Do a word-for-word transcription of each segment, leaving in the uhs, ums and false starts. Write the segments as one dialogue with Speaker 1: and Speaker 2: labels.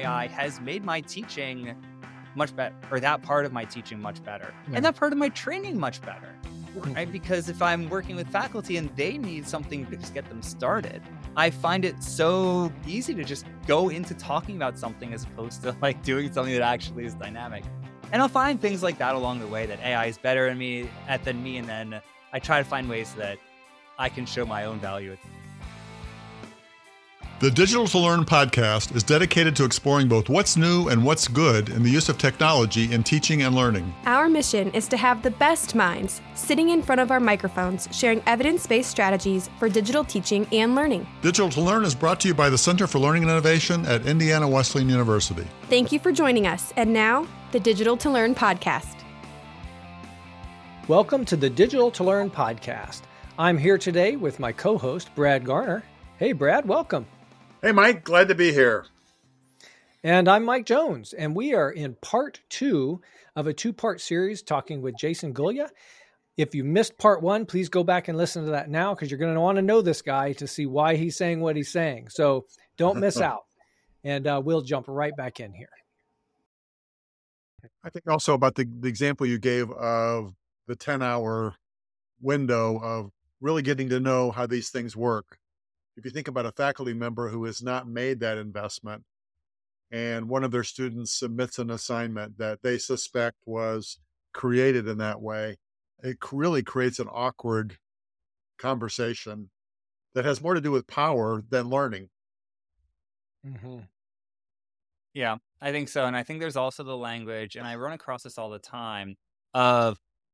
Speaker 1: I has made my teaching much better, or that part of my teaching much better,
Speaker 2: Yeah.
Speaker 1: and that part of my training much better, right? Because if I'm working with faculty and they need something to just get them started, I find it so easy to just go into talking about something as opposed to like doing something that actually is dynamic. And I'll find things like that along the way, that A I is better than me, at than me, and then I try to find ways that I can show my own value.
Speaker 3: The Digital to Learn podcast is dedicated to exploring both what's new and what's good in the use of technology in teaching and learning.
Speaker 4: Our mission is to have the best minds sitting in front of our microphones, sharing evidence-based strategies for digital teaching and learning.
Speaker 3: Digital to Learn is brought to you by the Center for Learning and Innovation at Indiana Wesleyan University.
Speaker 4: Thank you for joining us. And now, the Digital to Learn podcast.
Speaker 2: Welcome to the Digital to Learn podcast. I'm here today with my co-host, Brad Garner. Hey, Brad, welcome.
Speaker 5: Hey, Mike, glad to be here.
Speaker 2: And I'm Mike Jones, and we are in part two of a two-part series talking with Jason Gulya. If you missed part one, please go back and listen to that now, because you're going to want to know this guy to see why he's saying what he's saying. So don't miss out. And uh, we'll jump right back in here.
Speaker 3: I think also about the, the example you gave of the ten-hour window of really getting to know how these things work. If you think about a faculty member who has not made that investment and one of their students submits an assignment that they suspect was created in that way, it really creates an awkward conversation that has more to do with power than learning.
Speaker 2: Mm-hmm.
Speaker 1: Yeah, I think so. And I think there's also the language, and I run across this all the time, of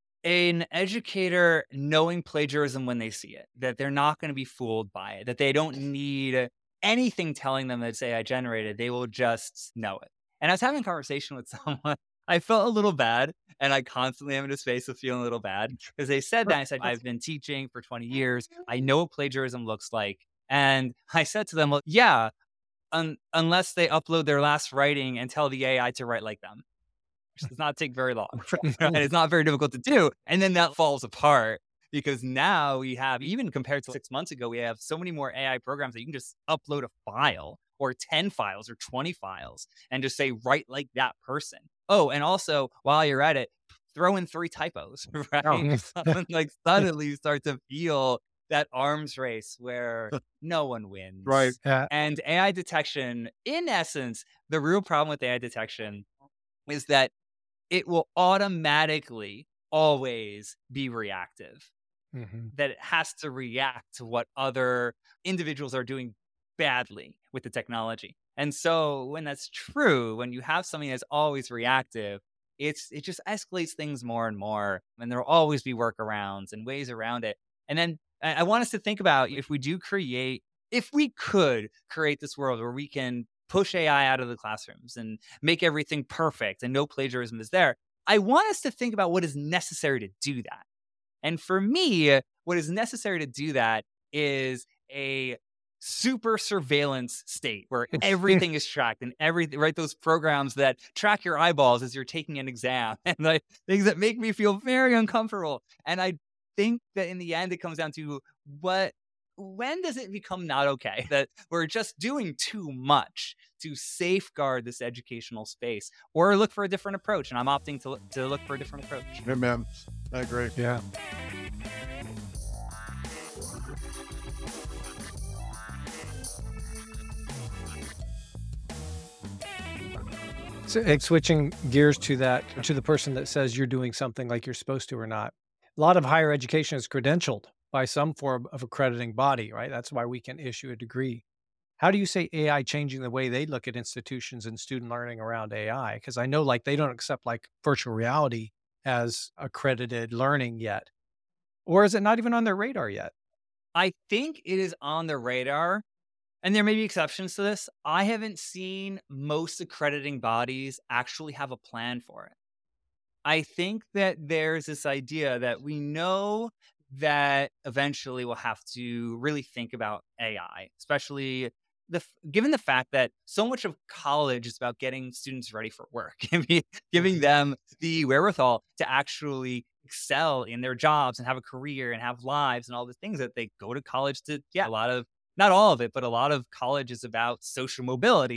Speaker 1: an educator knowing plagiarism when they see it, that they're not going to be fooled by it, that they don't need anything telling them that it's A I generated. They will just know it. And I was having a conversation with someone. I felt a little bad, and I constantly am in a space of feeling a little bad, because they said that. I said, I've been teaching for twenty years. I know what plagiarism looks like. And I said to them, well, yeah, un- unless they upload their last writing and tell the A I to write like them. Which does not take very long. And it's not very difficult to do. And then that falls apart, because now we have, even compared to six months ago, we have so many more A I programs that you can just upload a file or ten files or twenty files and just say, write like that person. Oh, and also while you're at it, throw in three typos, right? Oh. Like suddenly you start to feel that arms race where no one wins.
Speaker 3: Right.
Speaker 2: Yeah.
Speaker 1: And A I detection, in essence, the real problem with A I detection is that it will automatically always be reactive.
Speaker 2: Mm-hmm.
Speaker 1: That it has to react to what other individuals are doing badly with the technology. And so when that's true, when you have something that's always reactive, it's it just escalates things more and more. And there will always be workarounds and ways around it. And then I, I want us to think about, if we do create, if we could create this world where we can push A I out of the classrooms and make everything perfect and no plagiarism is there, I want us to think about what is necessary to do that. And for me, what is necessary to do that is a super surveillance state where everything is tracked, and everything, right? Those programs that track your eyeballs as you're taking an exam, and like things that make me feel very uncomfortable. And I think that in the end, it comes down to what when does it become not okay that we're just doing too much to safeguard this educational space, or look for a different approach? And I'm opting to look, to look for a different approach.
Speaker 3: Yeah, man. I agree.
Speaker 2: Yeah. So, and switching gears to that, to the person that says you're doing something like you're supposed to or not. A lot of higher education is credentialed by some form of accrediting body, right? That's why we can issue a degree. How do you say A I changing the way they look at institutions and student learning around A I? Because I know like they don't accept like virtual reality as accredited learning yet. Or is it not even on their radar yet?
Speaker 1: I think it is on the radar, and there may be exceptions to this. I haven't seen most accrediting bodies actually have a plan for it. I think that there's this idea that we know that eventually we'll have to really think about A I, especially the given the fact that so much of college is about getting students ready for work, giving them the wherewithal to actually excel in their jobs and have a career and have lives and all the things that they go to college to. Yeah, a lot of, not all of it, but a lot of college is about social mobility.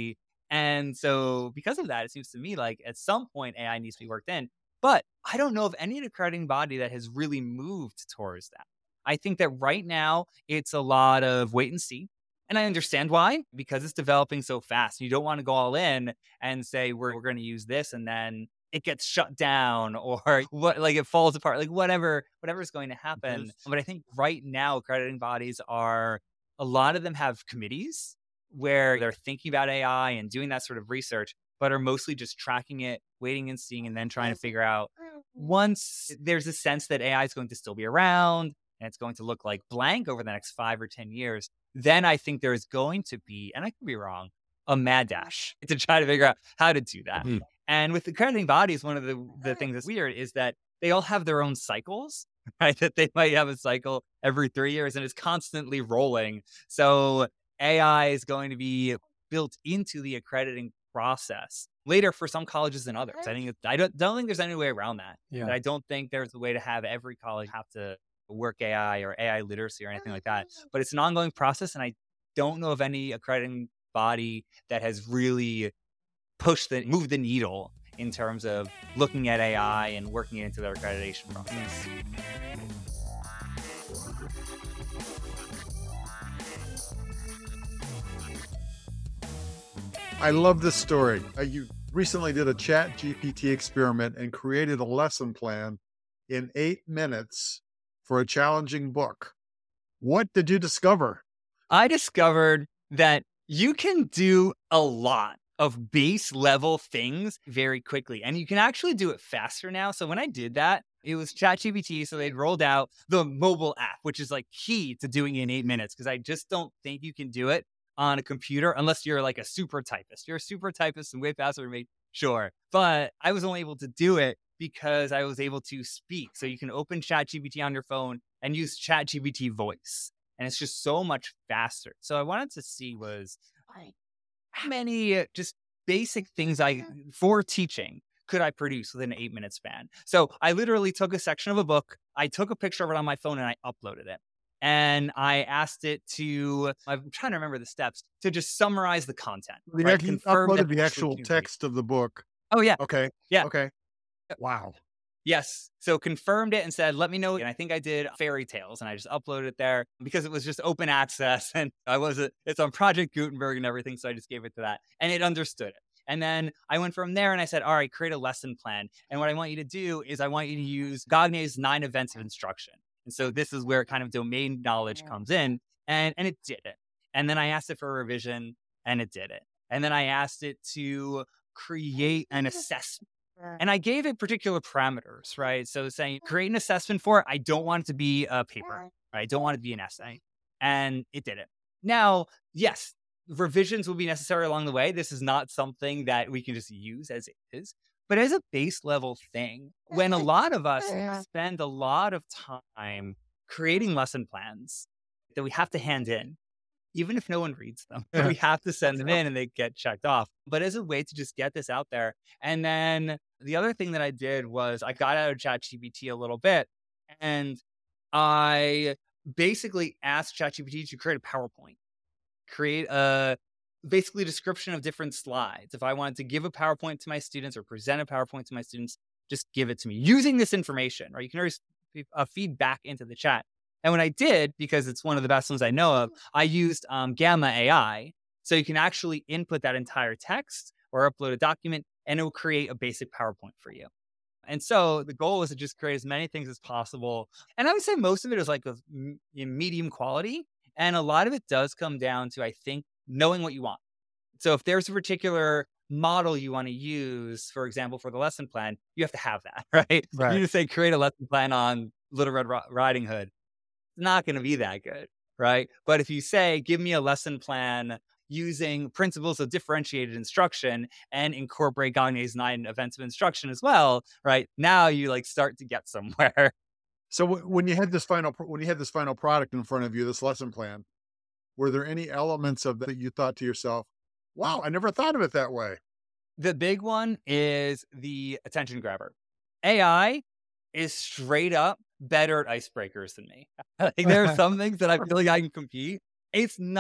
Speaker 1: And so because of that, it seems to me like at some point A I needs to be worked in. But I don't know of any accrediting body that has really moved towards that. I think that right now it's a lot of wait and see. And I understand why, because it's developing so fast. You don't want to go all in and say, we're, we're going to use this, and then it gets shut down or what, like it falls apart, like whatever, whatever's going to happen.
Speaker 3: Yes.
Speaker 1: But I think right now accrediting bodies are, a lot of them have committees where they're thinking about A I and doing that sort of research, but are mostly just tracking it, waiting and seeing, and then trying to figure out, once there's a sense that A I is going to still be around and it's going to look like blank over the next five or ten years, then I think there's going to be, and I could be wrong, a mad dash to try to figure out how to do that.
Speaker 3: Mhm.
Speaker 1: And with accrediting bodies, one of the, the things that's weird is that they all have their own cycles, right? That they might have a cycle every three years and it's constantly rolling. So A I is going to be built into the accrediting process later for some colleges than others. I think it, I don't, don't think there's any way around that.
Speaker 2: Yeah.
Speaker 1: But I don't think there's a way to have every college have to work A I or A I literacy or anything like that. But it's an ongoing process, and I don't know of any accrediting body that has really pushed the moved the needle in terms of looking at A I and working it into their accreditation process.
Speaker 3: I love this story. Uh, you recently did a Chat G P T experiment and created a lesson plan in eight minutes for a challenging book. What did you discover?
Speaker 1: I discovered that you can do a lot of base level things very quickly, and you can actually do it faster now. So when I did that, it was ChatGPT. So they'd rolled out the mobile app, which is like key to doing it in eight minutes. Cause I just don't think you can do it on a computer unless you're like a super typist. You're a super typist and way faster than me, sure. But I was only able to do it because I was able to speak. So you can open ChatGPT on your phone and use ChatGPT voice. And it's just so much faster. So I wanted to see was how many uh, just basic things I, for teaching, could I produce within an eight minute span? So I literally took a section of a book, I took a picture of it on my phone and I uploaded it. And I asked it to, I'm trying to remember the steps, to just summarize the content.
Speaker 3: The
Speaker 1: right?
Speaker 3: act- you
Speaker 1: Confirm
Speaker 3: uploaded the
Speaker 1: that
Speaker 3: actual
Speaker 1: you-
Speaker 3: text of the book.
Speaker 1: Oh, yeah.
Speaker 3: Okay.
Speaker 1: Yeah.
Speaker 3: Okay. Wow.
Speaker 1: Yes. So confirmed it and said, let me know. And I think I did fairy tales and I just uploaded it there because it was just open access and I wasn't, it's on Project Gutenberg and everything. So I just gave it to that and it understood it. And then I went from there and I said, all right, create a lesson plan. And what I want you to do is I want you to use Gagne's nine events of instruction. And so this is where kind of domain knowledge comes in, and, and it did it. And then I asked it for a revision and it did it. And then I asked it to create an assessment. And I gave it particular parameters, right? So saying create an assessment for it. I don't want it to be a paper, right? I don't want it to be an essay. And it did it. Now, yes, revisions will be necessary along the way. This is not something that we can just use as it is. But as a base level thing, when a lot of us spend a lot of time creating lesson plans that we have to hand in, even if no one reads them,
Speaker 2: Yeah.
Speaker 1: we have to send them in and they get checked off. But as a way to just get this out there. And then the other thing that I did was I got out of ChatGPT a little bit and I basically asked ChatGPT to create a PowerPoint, create a basically description of different slides. If I wanted to give a PowerPoint to my students or present a PowerPoint to my students, just give it to me using this information, right? You can always uh, feed back into the chat. And when I did, because it's one of the best ones I know of, I used um, Gamma A I. So you can actually input that entire text or upload a document and it will create a basic PowerPoint for you. And so the goal was to just create as many things as possible. And I would say most of it is like a m- medium quality. And a lot of it does come down to, I think, knowing what you want. So if there's a particular model you want to use, for example, for the lesson plan, you have to have that, right?
Speaker 2: Right.
Speaker 1: You just say, create a lesson plan on Little Red Ro- Riding Hood. It's not going to be that good, right? But if you say, give me a lesson plan using principles of differentiated instruction and incorporate Gagne's nine events of instruction as well, right? Now you like start to get somewhere.
Speaker 3: So w- when you had this final, pro- when you had this final product in front of you, this lesson plan, were there any elements of that that you thought to yourself, wow, I never thought of it that way?
Speaker 1: The big one is the attention grabber. A I is straight up better at icebreakers than me. Like there are some things that I feel like I can compete. It's not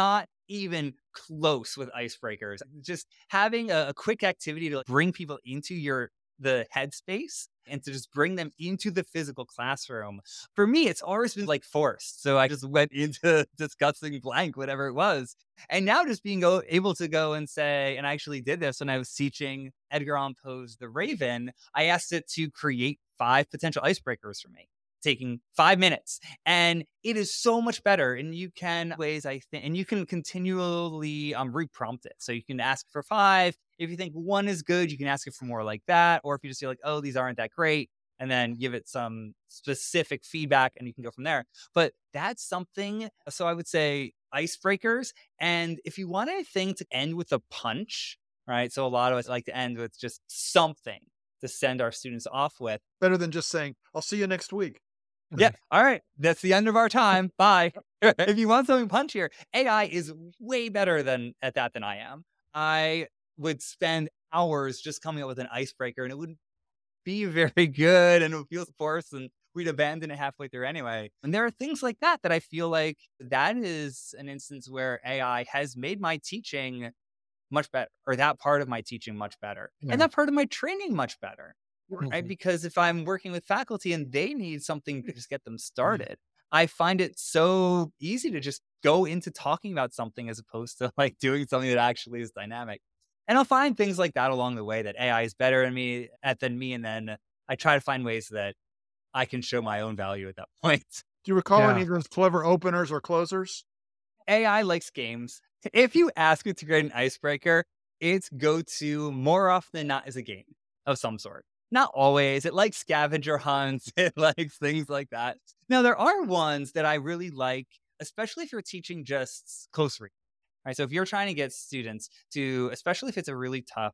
Speaker 1: even close with icebreakers. Just having a, a quick activity to like, bring people into your the headspace and to just bring them into the physical classroom. For me, it's always been like forced. So I just went into discussing blank, whatever it was. And now just being go, able to go and say, and I actually did this when I was teaching Edgar Allan Poe's The Raven, I asked it to create five potential icebreakers for me, taking five minutes. And it is so much better. And you can ways, I think, and you can continually um, reprompt it. So you can ask for five. If you think one is good, you can ask it for more like that. Or if you just feel like, oh, these aren't that great, and then give it some specific feedback and you can go from there. But that's something. So I would say icebreakers. And if you want anything to end with a punch, right? So a lot of us like to end with just something to send our students off with.
Speaker 3: Better than just saying, I'll see you next week.
Speaker 1: Yeah. All right. That's the end of our time. Bye. If you want something punchier, A I is way better than at that than I am. I would spend hours just coming up with an icebreaker and it wouldn't be very good and it would feel forced and we'd abandon it halfway through anyway. And there are things like that that I feel like that is an instance where A I has made my teaching much better, or that part of my teaching much better,
Speaker 2: Yeah.
Speaker 1: and that part of my training much better. Right?
Speaker 2: Mhm.
Speaker 1: Because if I'm working with faculty and they need something to just get them started, I find it so easy to just go into talking about something as opposed to like doing something that actually is dynamic. And I'll find things like that along the way that A I is better than me at than me. And then I try to find ways that I can show my own value at that point.
Speaker 3: Do you recall
Speaker 2: Yeah.
Speaker 3: any of those clever openers or closers?
Speaker 1: A I likes games. If you ask it to create an icebreaker, its go-to more often than not is a game of some sort. Not always. It likes scavenger hunts. It likes things like that. Now, there are ones that I really like, especially if you're teaching just close reading. Right? So if you're trying to get students to, especially if it's a really tough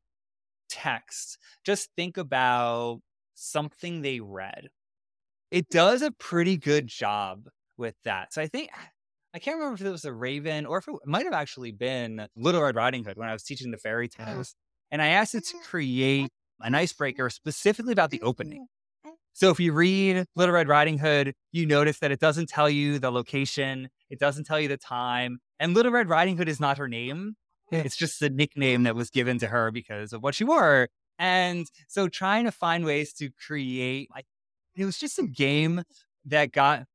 Speaker 1: text, just think about something they read. It does a pretty good job with that. So I think, I can't remember if it was The Raven or if it might have actually been Little Red Riding Hood when I was teaching the fairy tales. And I asked it to create an icebreaker specifically about the opening. So if you read Little Red Riding Hood, you notice that it doesn't tell you the location. It doesn't tell you the time. And Little Red Riding Hood is not her name. It's just the nickname that was given to her because of what she wore. And so trying to find ways to create, like, it was just a game that got,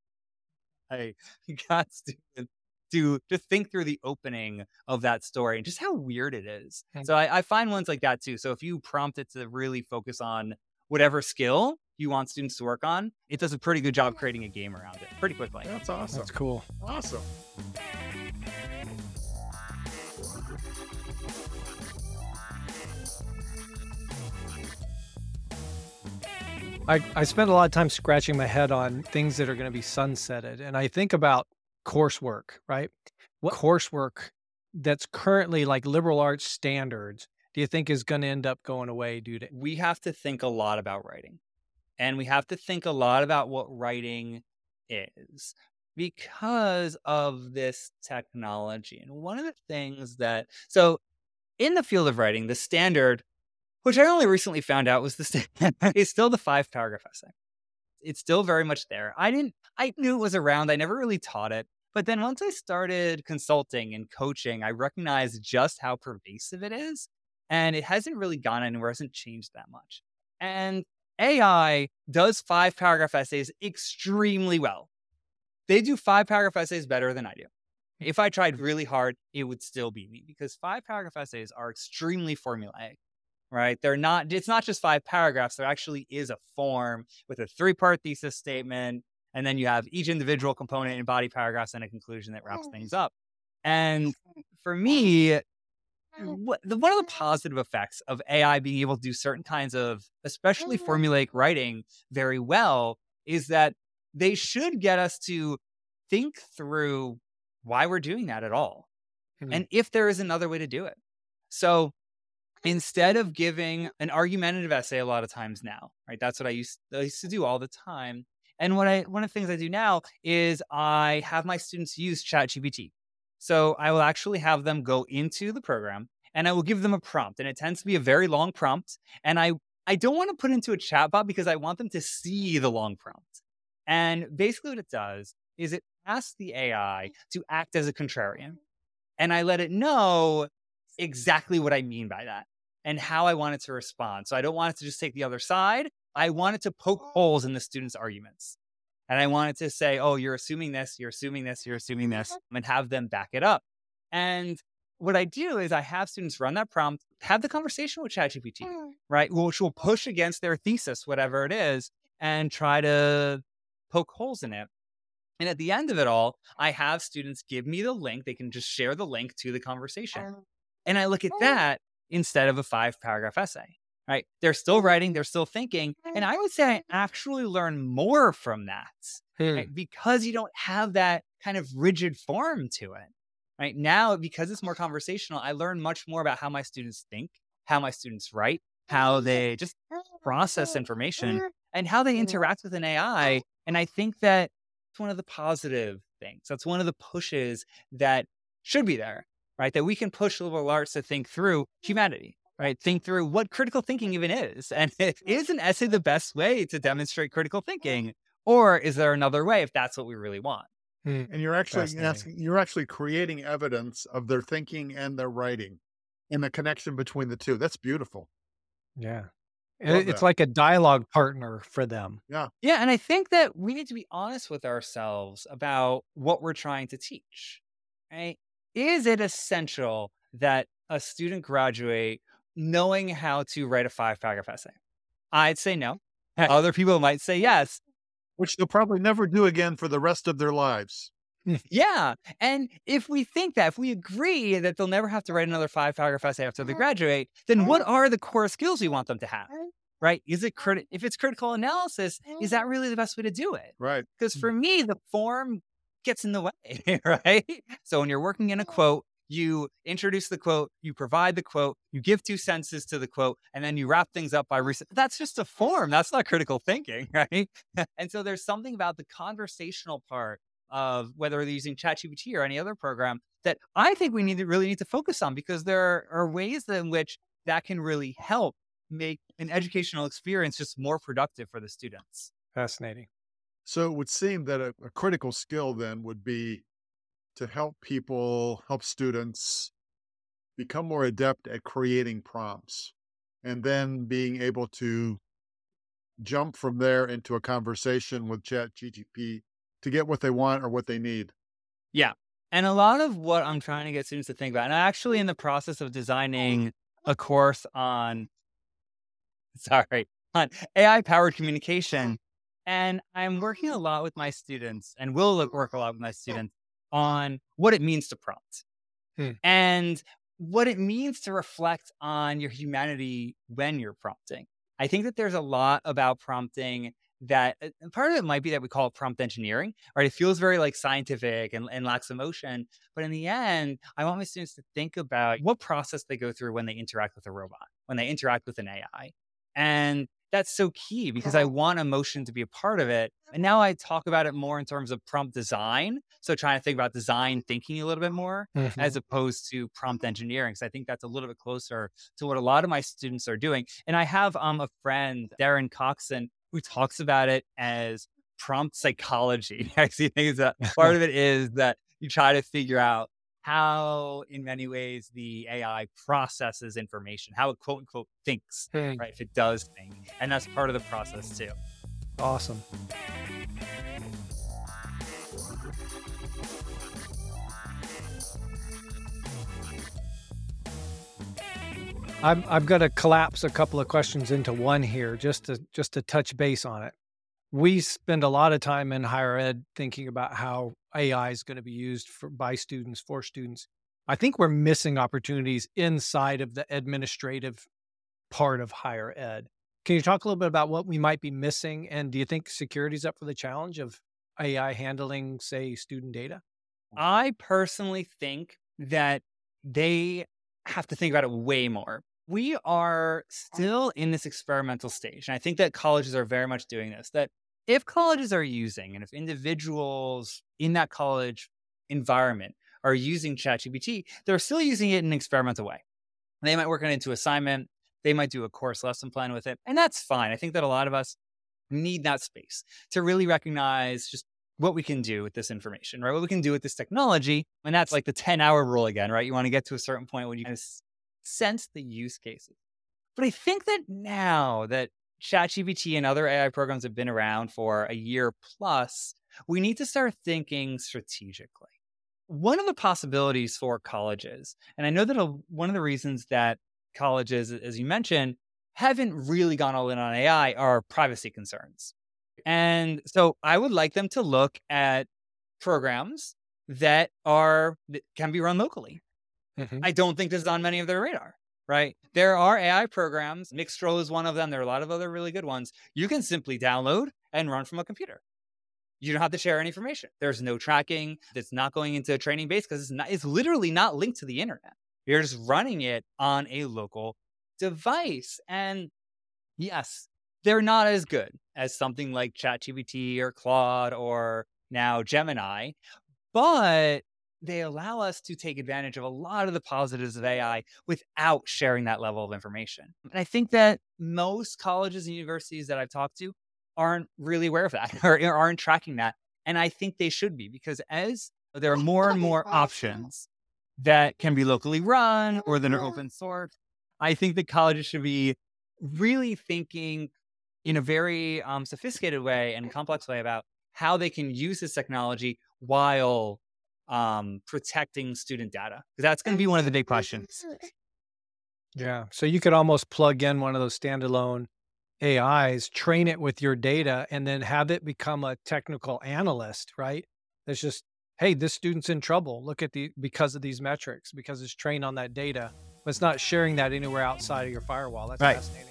Speaker 1: I got students to to think through the opening of that story and just how weird it is.
Speaker 2: Hmm.
Speaker 1: So I, I find ones like that too. So if you prompt it to really focus on whatever skill you want students to work on, it does a pretty good job creating a game around it pretty quickly.
Speaker 3: That's awesome.
Speaker 2: That's cool.
Speaker 3: Awesome.
Speaker 2: I, I spend a lot of time scratching my head on things that are going to be sunsetted. And I think about coursework, right? What coursework that's currently like liberal arts standards do you think is going to end up going away due to?
Speaker 1: We have to think a lot about writing. And we have to think a lot about what writing is because of this technology. And one of the things that, so in the field of writing, the standard, which I only recently found out was the standard, is still the five paragraph essay. It's still very much there. I didn't, I knew it was around. I never really taught it. But then once I started consulting and coaching, I recognized just how pervasive it is. And it hasn't really gone anywhere, hasn't changed that much. And A I does five paragraph essays extremely well. They do five paragraph essays better than I do. If I tried really hard, it would still beat me because five paragraph essays are extremely formulaic, right? They're not, it's not just five paragraphs. There actually is a form with a three part thesis statement. And then you have each individual component in body paragraphs and a conclusion that wraps things up. And for me, what, the, one of the positive effects of A I being able to do certain kinds of, especially formulaic writing very well, is that they should get us to think through why we're doing that at all.
Speaker 2: Hmm.
Speaker 1: And if there is another way to do it. So instead of giving an argumentative essay a lot of times now, right? That's what I used, I used to do all the time. And what I, one of the things I do now is I have my students use ChatGPT. So I will actually have them go into the program and I will give them a prompt. And it tends to be a very long prompt. And I, I don't want to put into a chatbot because I want them to see the long prompt. And basically what it does is it asks the A I to act as a contrarian. And I let it know exactly what I mean by that and how I want it to respond. So I don't want it to just take the other side. I want it to poke holes in the students' arguments. And I wanted to say, oh, you're assuming this, you're assuming this, you're assuming this, and have them back it up. And what I do is I have students run that prompt, have the conversation with ChatGPT, right? Which will push against their thesis, whatever it is, and try to poke holes in it. And at the end of it all, I have students give me the link. They can just share the link to the conversation. And I look at that instead of a five paragraph essay, right? They're still writing, they're still thinking. And I would say I actually learn more from that,
Speaker 2: Hmm.
Speaker 1: right? Because you don't have that kind of rigid form to it, right? Now, because it's more conversational, I learn much more about how my students think, how my students write, how they just process information, and how they interact with an A I. And I think that it's one of the positive things. That's one of the pushes that should be there, right? That we can push liberal arts to think through humanity, right? Think through what critical thinking even is. And is an essay the best way to demonstrate critical thinking? Or is there another way if that's what we really want?
Speaker 2: Hmm.
Speaker 3: And you're actually
Speaker 2: Fascinating.
Speaker 3: asking, you're actually creating evidence of their thinking and their writing and the connection between the two. That's beautiful.
Speaker 2: Yeah.
Speaker 3: Love
Speaker 2: It- It's
Speaker 3: that.
Speaker 2: like a dialogue partner for them.
Speaker 1: Yeah. And I think that we need to be honest with ourselves about what we're trying to teach, right? Is it essential that a student graduate knowing how to write a five paragraph essay? I'd say no. Other people might say yes.
Speaker 3: Which they'll probably never do again for the rest of their lives.
Speaker 1: Yeah. And if we think that, if we agree that they'll never have to write another five paragraph essay after they graduate, then what are the core skills we want them to have? Right? Is it criti- if it's critical analysis, is that really the best way to do it?
Speaker 3: Right.
Speaker 1: Because for me, the form gets in the way, right? So when you're working in a quote, you introduce the quote, you provide the quote, you give two sentences to the quote, and then you wrap things up by recent. That's just a form. That's not critical thinking, right? And so there's something about the conversational part of whether they're using ChatGPT or any other program that I think we need to really need to focus on, because there are ways in which that can really help make an educational experience just more productive for the students.
Speaker 2: Fascinating.
Speaker 3: So it would seem that a, a critical skill then would be to help people, help students become more adept at creating prompts and then being able to jump from there into a conversation with ChatGPT to get what they want or what they need.
Speaker 1: Yeah. And a lot of what I'm trying to get students to think about, and I'm actually in the process of designing a course on, sorry, on A I powered communication. And I'm working a lot with my students and will look- work a lot with my students on what it means to prompt
Speaker 2: Hmm.
Speaker 1: and what it means to reflect on your humanity when you're prompting. I think that there's a lot about prompting that uh, and part of it might be that we call it prompt engineering, right? It feels very like scientific and, and lacks emotion. But in the end, I want my students to think about what process they go through when they interact with a robot, when they interact with an A I. And that's so key because I want emotion to be a part of it. And now I talk about it more in terms of prompt design. So trying to think about design thinking a little bit more
Speaker 2: Mhm.
Speaker 1: as opposed to prompt engineering. So I think that's a little bit closer to what a lot of my students are doing. And I have um, a friend, Darren Coxon, who talks about it as prompt psychology. I see things that part of it is that you try to figure out how, in many ways, the A I processes information, how it quote unquote thinks,
Speaker 2: Hmm.
Speaker 1: right? If it does think. And that's part of the process too.
Speaker 2: Awesome. I'm I've got to collapse a couple of questions into one here just to just to touch base on it. We spend a lot of time in higher ed thinking about how A I is going to be used for by students for students. I think we're missing opportunities inside of the administrative part of higher ed. Can you talk a little bit about what we might be missing? And do you think security's up for the challenge of A I handling, say, student data?
Speaker 1: I personally think that they have to think about it way more. We are still in this experimental stage. And I think that colleges are very much doing this, that if colleges are using and if individuals in that college environment are using ChatGPT, they're still using it in an experimental way. They might work on it into assignment. They might do a course lesson plan with it. And that's fine. I think that a lot of us need that space to really recognize just what we can do with this information, right? What we can do with this technology. And that's like the ten hour rule again, right? You want to get to a certain point when you kind of sense the use cases. But I think that now that ChatGPT and other A I programs have been around for a year plus, we need to start thinking strategically. One of the possibilities for colleges, and I know that a, one of the reasons that colleges, as you mentioned, haven't really gone all in on A I are privacy concerns. And so I would like them to look at programs that are that can be run locally. Mm-hmm. I don't think this is on many of their radar, right? There are A I programs. Mixtral is one of them. There are a lot of other really good ones. You can simply download and run from a computer. You don't have to share any information. There's no tracking. That's not going into a training base because it's not, it's literally not linked to the internet. You're just running it on a local device. And yes, they're not as good as something like ChatGPT or Claude or now Gemini, but they allow us to take advantage of a lot of the positives of A I without sharing that level of information. And I think that most colleges and universities that I've talked to aren't really aware of that or aren't tracking that. And I think they should be, because as there are more and more options that can be locally run or that are open source, I think that colleges should be really thinking in a very um, sophisticated way and complex way about how they can use this technology while um, protecting student data. Because that's going to be one of the big questions.
Speaker 2: Yeah. So you could almost plug in one of those standalone A Is, train it with your data, and then have it become a technical analyst, right? That's just, hey, this student's in trouble. Look at the, because of these metrics, because it's trained on that data, but it's not sharing that anywhere outside of your firewall. That's right. Fascinating.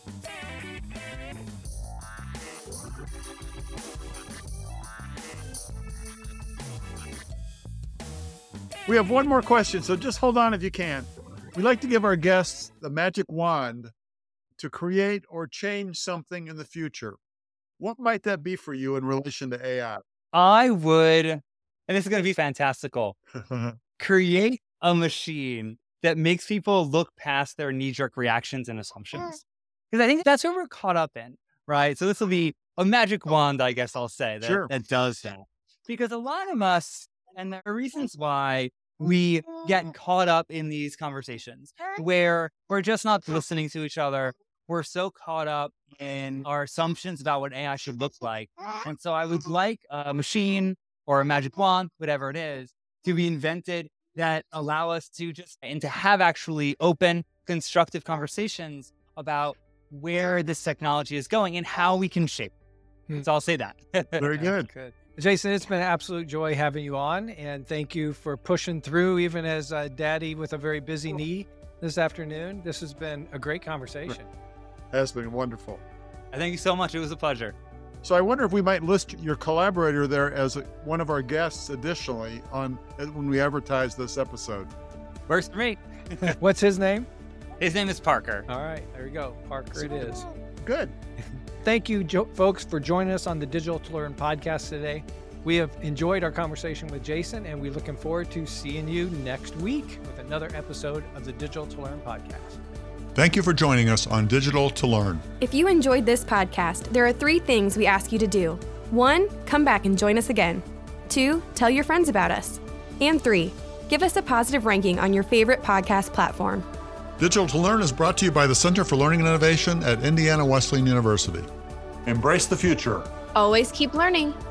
Speaker 3: We have one more question, so just hold on if you can. We like to give our guests the magic wand to create or change something in the future. What might that be for you in relation to A I?
Speaker 1: I would, and this is going to be fantastical, create a machine that makes people look past their knee-jerk reactions and assumptions. Because I think that's what we're caught up in, right? So this will be a magic wand, I guess I'll say, that,
Speaker 3: sure.
Speaker 1: that does that. Because a lot of us, and there are reasons why we get caught up in these conversations where we're just not listening to each other. We're so caught up in our assumptions about what A I should look like. And so I would like a machine or a magic wand, whatever it is, to be invented that allow us to just, and to have actually open, constructive conversations about where this technology is going and how we can shape it. So I'll say that.
Speaker 3: Very good.
Speaker 2: Good. Jason, it's been an absolute joy having you on, and thank you for pushing through even as a daddy with a very busy knee this afternoon. This has been a great conversation.
Speaker 3: Has been wonderful.
Speaker 1: Thank you so much. It was a pleasure.
Speaker 3: So I wonder if we might list your collaborator there as one of our guests additionally on when we advertise this episode.
Speaker 1: Works for me.
Speaker 2: What's his name?
Speaker 1: His name is Parker.
Speaker 2: All right, there we go. Parker it is.
Speaker 3: Good.
Speaker 2: Thank you, jo- folks, for joining us on the Digital to Learn podcast today. We have enjoyed our conversation with Jason, and we're looking forward to seeing you next week with another episode of the Digital to Learn podcast.
Speaker 3: Thank you for joining us on Digital to Learn.
Speaker 4: If you enjoyed this podcast, there are three things we ask you to do. One, come back and join us again. Two, tell your friends about us. And three, give us a positive ranking on your favorite podcast platform.
Speaker 3: Digital to Learn is brought to you by the Center for Learning and Innovation at Indiana Wesleyan University. Embrace the future.
Speaker 4: Always keep learning.